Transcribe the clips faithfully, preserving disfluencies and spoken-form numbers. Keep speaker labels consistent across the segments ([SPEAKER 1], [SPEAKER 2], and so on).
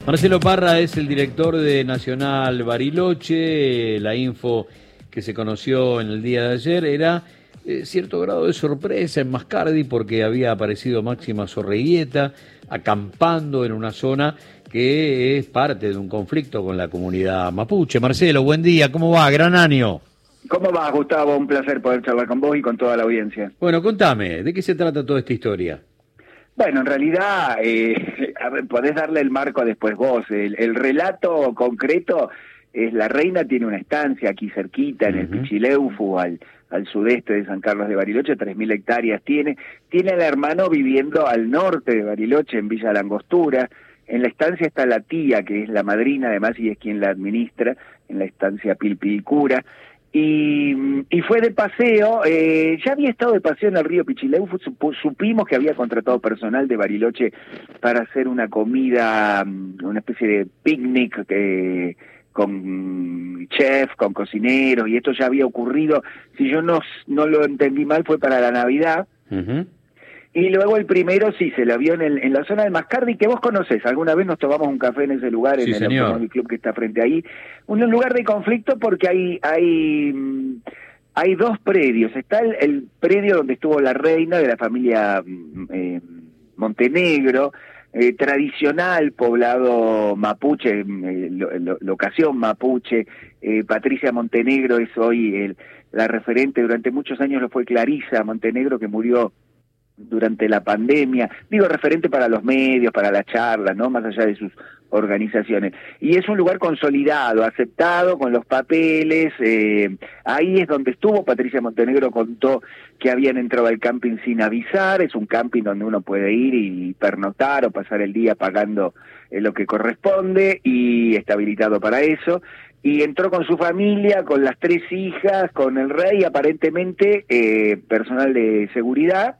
[SPEAKER 1] Marcelo Parra es el director de Nacional Bariloche. La info que se conoció en el día de ayer era eh, cierto grado de sorpresa en Mascardi porque había aparecido Máxima Zorreguieta acampando en una zona que es parte de un conflicto con la comunidad mapuche. Marcelo, buen día, ¿cómo va? Gran año.
[SPEAKER 2] ¿Cómo vas, Gustavo? Un placer poder charlar con vos y con toda la audiencia.
[SPEAKER 1] Bueno, contame, ¿de qué se trata toda esta historia?
[SPEAKER 2] Bueno, en realidad, eh, a ver, podés darle el marco después vos. El, el relato concreto es la reina tiene una estancia aquí cerquita, en uh-huh. el Pichileufu, al, al sudeste de San Carlos de Bariloche, tres mil hectáreas tiene. Tiene al hermano viviendo al norte de Bariloche, en Villa La Angostura. En la estancia está la tía, que es la madrina, además, y es quien la administra, en la estancia Pilpicura. Y, y fue de paseo, eh, ya había estado de paseo en el río Pichileufu, supimos que había contratado personal de Bariloche para hacer una comida, una especie de picnic eh, con chef, con cocineros, y esto ya había ocurrido, si yo no, no lo entendí mal, fue para la Navidad. Uh-huh. Y luego el primero sí, se la vio en, el, en la zona de Mascardi, que vos conocés. Alguna vez nos tomamos un café en ese lugar,
[SPEAKER 1] sí,
[SPEAKER 2] en el Automóvil Club que está frente ahí. Un lugar de conflicto porque hay hay hay dos predios. Está el, el predio donde estuvo la reina de la familia eh, Montenegro, eh, tradicional, poblado mapuche, eh, lo, lo, locación mapuche. Eh, Patricia Montenegro es hoy el, la referente, durante muchos años lo fue Clarisa Montenegro, que murió durante la pandemia, digo referente para los medios, para las charlas, ¿no? Más allá de sus organizaciones. Y es un lugar consolidado, aceptado, con los papeles, eh, ahí es donde estuvo. Patricia Montenegro contó que habían entrado al camping sin avisar, es un camping donde uno puede ir y pernoctar o pasar el día pagando eh, lo que corresponde, y está habilitado para eso. Y entró con su familia, con las tres hijas, con el rey, aparentemente eh, personal de seguridad,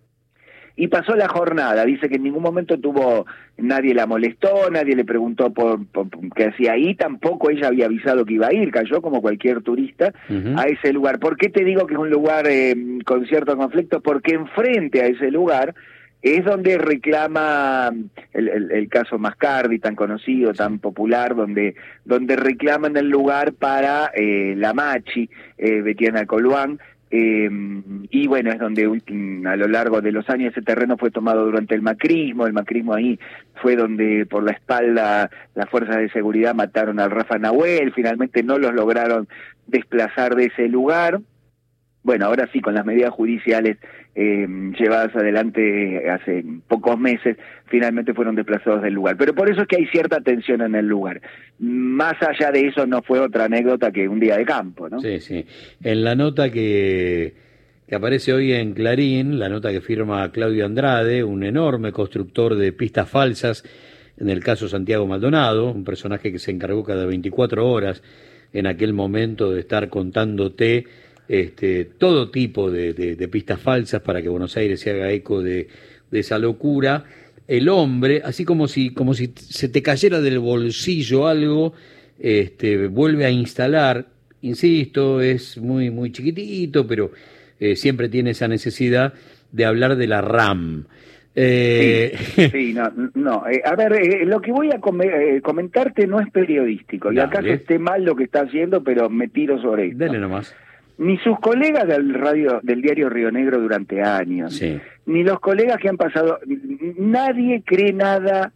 [SPEAKER 2] y pasó la jornada. Dice que en ningún momento tuvo, nadie la molestó, nadie le preguntó por, por, por qué hacía ahí, tampoco ella había avisado que iba a ir, cayó como cualquier turista uh-huh. a ese lugar. ¿Por qué te digo que es un lugar eh, con cierto conflicto? Porque enfrente a ese lugar es donde reclama el, el, el caso Mascardi, tan conocido, tan popular, donde donde reclaman el lugar para eh, la Machi, eh, Betiana Coluán. Eh, y bueno, es donde a lo largo de los años ese terreno fue tomado durante el macrismo. El macrismo ahí fue donde por la espalda las fuerzas de seguridad mataron al Rafa Nahuel, finalmente no los lograron desplazar de ese lugar. Bueno, ahora sí, con las medidas judiciales eh, llevadas adelante hace pocos meses, finalmente fueron desplazados del lugar. Pero por eso es que hay cierta tensión en el lugar. Más allá de eso, no fue otra anécdota que un día de campo, ¿no?
[SPEAKER 1] Sí, sí. En la nota que, que aparece hoy en Clarín, la nota que firma Claudio Andrade, un enorme constructor de pistas falsas, en el caso Santiago Maldonado, un personaje que se encargó cada veinticuatro horas en aquel momento de estar contándote Este, todo tipo de, de, de pistas falsas para que Buenos Aires se haga eco de, de esa locura. El hombre, así como si, como si se te cayera del bolsillo algo, este, vuelve a instalar, insisto, es muy, muy chiquitito, pero eh, siempre tiene esa necesidad de hablar de la RAM.
[SPEAKER 2] Eh... Sí, sí, no, no. Eh, a ver, eh, lo que voy a com eh, comentarte no es periodístico, y acaso esté mal lo que está haciendo, pero me tiro sobre esto.
[SPEAKER 1] Dale nomás.
[SPEAKER 2] Ni sus colegas del radio del diario Río Negro durante años, sí. ni los colegas que han pasado, nadie cree nada.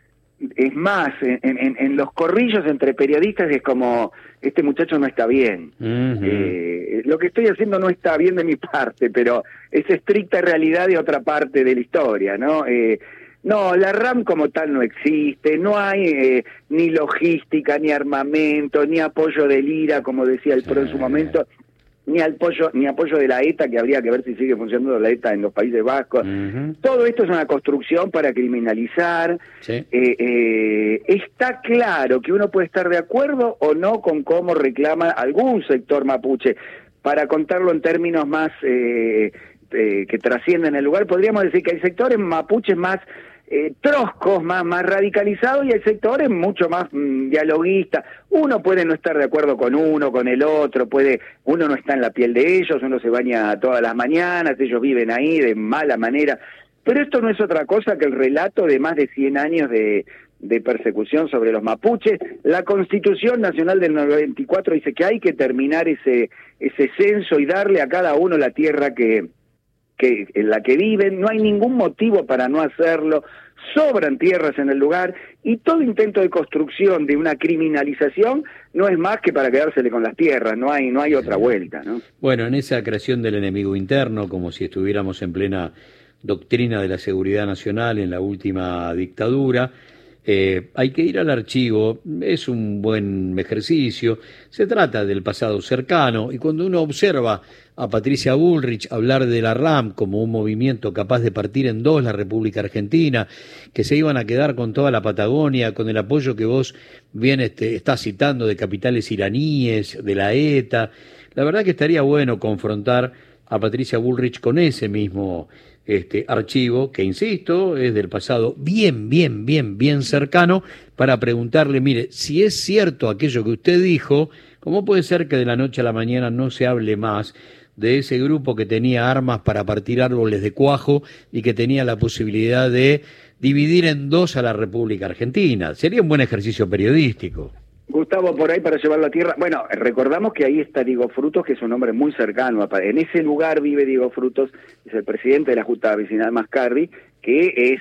[SPEAKER 2] Es más, en, en, en los corrillos entre periodistas es como, este muchacho no está bien. Uh-huh. eh, lo que estoy haciendo no está bien de mi parte, pero es estricta realidad de otra parte de la historia, ¿no? Eh, No, la RAM como tal no existe, no hay eh, ni logística, ni armamento, ni apoyo del I R A, como decía el PRO en su momento, ni apoyo, ni apoyo de la ETA, que habría que ver si sigue funcionando la ETA en los Países Vascos. Uh-huh. Todo esto es una construcción para criminalizar. Sí. Eh, eh, está claro que uno puede estar de acuerdo o no con cómo reclama algún sector mapuche. Para contarlo en términos más eh, eh, que trascienden el lugar, podríamos decir que hay sectores mapuches más Eh, troscos, más, más radicalizados, y hay sectores mucho más mmm, dialoguistas. Uno puede no estar de acuerdo con uno, con el otro, puede uno no está en la piel de ellos, uno se baña todas las mañanas, ellos viven ahí de mala manera, pero esto no es otra cosa que el relato de más de cien años de, de persecución sobre los mapuches. La Constitución Nacional del noventa y cuatro dice que hay que terminar ese ese censo y darle a cada uno la tierra que, que en la que viven. No hay ningún motivo para no hacerlo. Sobran tierras en el lugar y todo intento de construcción de una criminalización no es más que para quedársele con las tierras, no hay no hay otra vuelta, ¿no?
[SPEAKER 1] Bueno, en esa creación del enemigo interno, como si estuviéramos en plena doctrina de la seguridad nacional en la última dictadura, eh, hay que ir al archivo, es un buen ejercicio, se trata del pasado cercano, y cuando uno observa a Patricia Bullrich hablar de la RAM como un movimiento capaz de partir en dos la República Argentina, que se iban a quedar con toda la Patagonia, con el apoyo que vos bien este, estás citando de capitales iraníes, de la ETA, la verdad que estaría bueno confrontar a Patricia Bullrich con ese mismo este archivo, que insisto, es del pasado bien, bien, bien, bien cercano, para preguntarle, mire, si es cierto aquello que usted dijo, ¿cómo puede ser que de la noche a la mañana no se hable más de ese grupo que tenía armas para partir árboles de cuajo y que tenía la posibilidad de dividir en dos a la República Argentina? Sería un buen ejercicio periodístico.
[SPEAKER 2] Gustavo, por ahí para llevarlo a tierra. Bueno, recordamos que ahí está Diego Frutos, que es un hombre muy cercano. En ese lugar vive Diego Frutos, es el presidente de la Junta Vecinal Mascardi, que es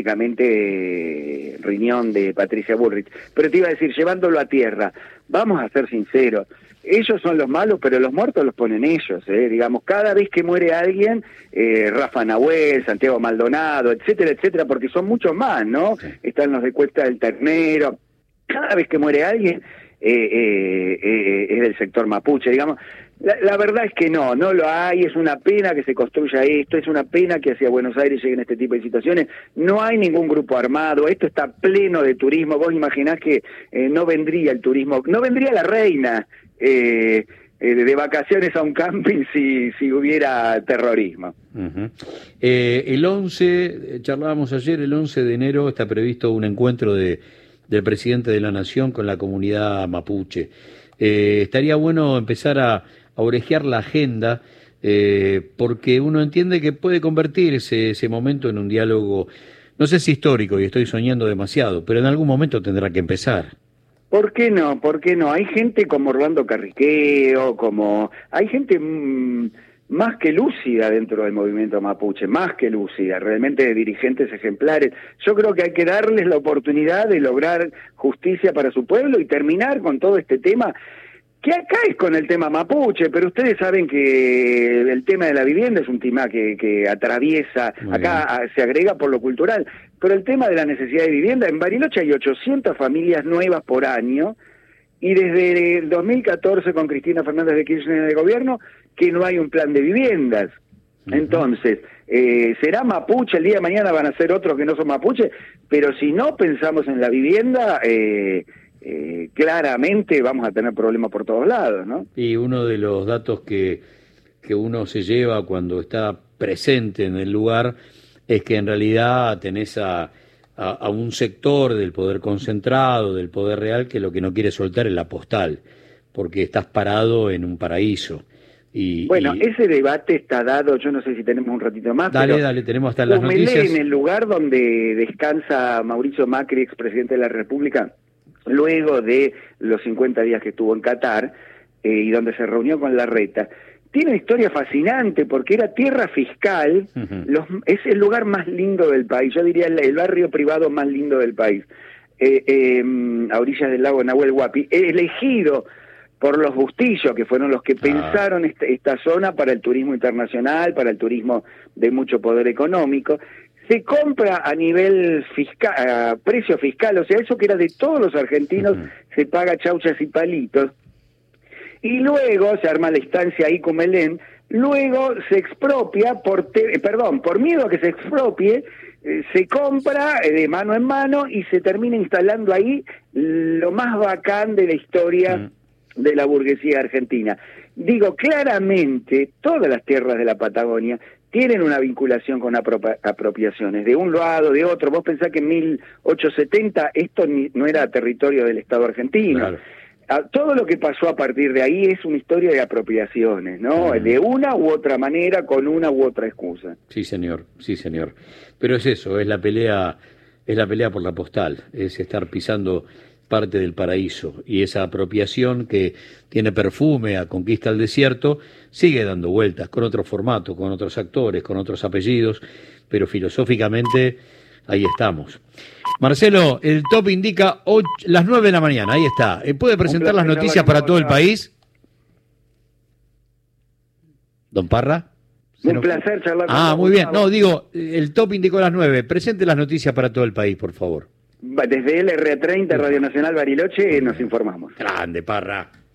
[SPEAKER 2] políticamente eh, riñón de Patricia Bullrich. Pero te iba a decir, llevándolo a tierra, vamos a ser sinceros, ellos son los malos, pero los muertos los ponen ellos, ¿eh? Digamos, cada vez que muere alguien, eh, Rafa Nahuel, Santiago Maldonado, etcétera, etcétera, porque son muchos más, ¿no? Sí. Están los de Cuesta del Ternero. Cada vez que muere alguien eh, eh, eh, es del sector mapuche, digamos. La, la verdad es que no, no lo hay, es una pena que se construya esto, es una pena que hacia Buenos Aires lleguen este tipo de situaciones. No hay ningún grupo armado, esto está pleno de turismo. Vos imaginás que eh, no vendría el turismo, no vendría la reina eh, eh, de vacaciones a un camping si, si hubiera terrorismo.
[SPEAKER 1] Uh-huh. eh, el once, charlábamos ayer, el once de enero está previsto un encuentro de del presidente de la Nación con la comunidad mapuche. Eh, estaría bueno empezar a, a orejear la agenda, eh, porque uno entiende que puede convertirse ese momento en un diálogo, no sé si histórico, y estoy soñando demasiado, pero en algún momento tendrá que empezar.
[SPEAKER 2] ¿Por qué no? ¿Por qué no? Hay gente como Orlando Carriqueo, como... hay gente... Mmm... más que lúcida dentro del movimiento mapuche, más que lúcida, realmente de dirigentes ejemplares. Yo creo que hay que darles la oportunidad de lograr justicia para su pueblo y terminar con todo este tema, que acá es con el tema mapuche, pero ustedes saben que el tema de la vivienda es un tema que, que atraviesa, muy acá a, se agrega por lo cultural, pero el tema de la necesidad de vivienda, en Bariloche hay ochocientas familias nuevas por año, y desde el dos mil catorce con Cristina Fernández de Kirchner en el gobierno, que no hay un plan de viviendas. Uh-huh. Entonces, eh, será mapuche, el día de mañana van a ser otros que no son mapuche, pero si no pensamos en la vivienda, eh, eh, claramente vamos a tener problemas por todos lados, ¿no?
[SPEAKER 1] Y uno de los datos que, que uno se lleva cuando está presente en el lugar es que en realidad tenés a... A, a un sector del poder concentrado, del poder real, que lo que no quiere soltar es la postal, porque estás parado en un paraíso. Y,
[SPEAKER 2] bueno,
[SPEAKER 1] y...
[SPEAKER 2] ese debate está dado, yo no sé si tenemos un ratito más.
[SPEAKER 1] Dale,
[SPEAKER 2] pero
[SPEAKER 1] dale, tenemos hasta las
[SPEAKER 2] Humelé,
[SPEAKER 1] noticias.
[SPEAKER 2] en el lugar donde descansa Mauricio Macri, expresidente de la República, luego de los cincuenta días que estuvo en Qatar, eh, y donde se reunió con Larreta, tiene una historia fascinante porque era tierra fiscal, uh-huh. los, es el lugar más lindo del país, yo diría el, el barrio privado más lindo del país, eh, eh, a orillas del lago Nahuel Huapi, elegido por los Bustillos, que fueron los que ah. pensaron esta, esta zona para el turismo internacional, para el turismo de mucho poder económico. Se compra a nivel fiscal, a precio fiscal, o sea, eso que era de todos los argentinos, uh-huh. se paga chauchas y palitos. Y luego se arma la instancia ahí con Melén, luego se expropia, por te, eh, perdón, por miedo a que se expropie, eh, se compra eh, de mano en mano y se termina instalando ahí lo más bacán de la historia mm. de la burguesía argentina. Digo, claramente, todas las tierras de la Patagonia tienen una vinculación con apro- apropiaciones, de un lado, de otro. Vos pensás que en mil ochocientos setenta esto ni, no era territorio del Estado argentino. Claro. Todo lo que pasó a partir de ahí es una historia de apropiaciones, ¿no? Mm. De una u otra manera, con una u otra excusa.
[SPEAKER 1] Sí, señor, sí, señor. Pero es eso, es la pelea es la pelea por la postal, es estar pisando parte del paraíso, y esa apropiación que tiene perfume a Conquista del Desierto sigue dando vueltas con otro formato, con otros actores, con otros apellidos, pero filosóficamente ahí estamos. Marcelo, el top indica ocho, las nueve de la mañana, ahí está. ¿Puede presentar las noticias para todo el país? Don Parra.
[SPEAKER 2] Un nos... placer charlar con
[SPEAKER 1] Ah, muy bien. No, digo, el top indicó las nueve. Presente las noticias para todo el país, por favor.
[SPEAKER 2] Desde el R treinta, Radio Nacional Bariloche, nos informamos.
[SPEAKER 1] Grande, Parra.